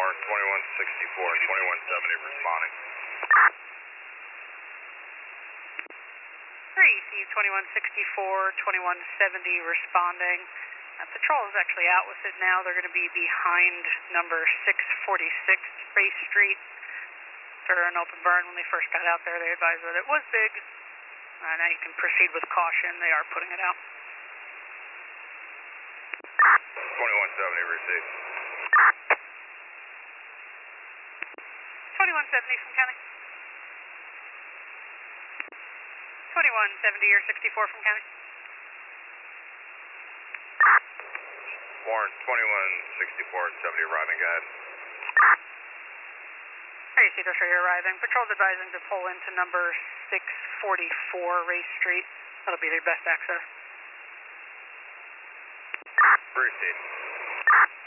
Warren 2164 and 2170 responding. Receive 2164, 2170 responding. Patrol is actually out with it now. They're going to be behind number 646 Race Street. For an open burn, when they first got out there, they advised that it was big. Now you can proceed with caution. They are putting it out. 2170 received. 2170 from County. 2170 or 64 from County. Warren 2164 and 70 arriving, go ahead. Hey, Cedar Street arriving. Patrol's advising to pull into number 644 Race Street. That'll be their best access. Proceed.